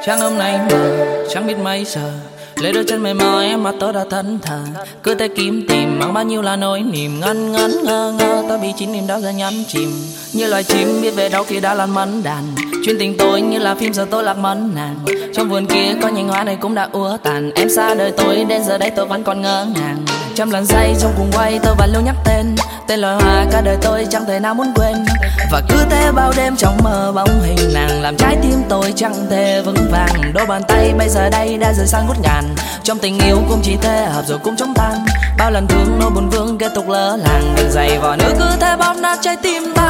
Chẳng hôm nay mờ, chẳng biết mấy giờ lấy đôi chân mềm mỏi mà tôi đã thẫn thờ. Cứ thế kiếm tìm mang bao nhiêu là nỗi niềm ngân ngấn ngơ ngơ. Tôi bị chính niềm đau giờ nhấn chìm như loài chim biết về đâu khi đã lan mẫn đàn. Chuyên tình tôi như là phim giờ tôi lạc mẫn nàng. Trong vườn kia có nhành hoa này cũng đã úa tàn. Em xa đời tôi đến giờ đây tôi vẫn còn ngỡ ngàng. Trăm lần say trong cùng quay tôi vẫn lưu nhắc tên loài hoa cả đời tôi chẳng thể nào muốn quên. Và cứ thế bao đêm trong mơ bóng hình nàng làm trái tim tôi chẳng thể vững vàng. Đôi bàn tay bây giờ đây đã rời sang ngút ngàn. Trong tình yêu cũng chỉ thế hợp rồi cũng chóng tan. Bao lần thương nỗi buồn vương kết tục lỡ làng. Đừng giày vò nữa cứ thế bóp nát trái tim ta.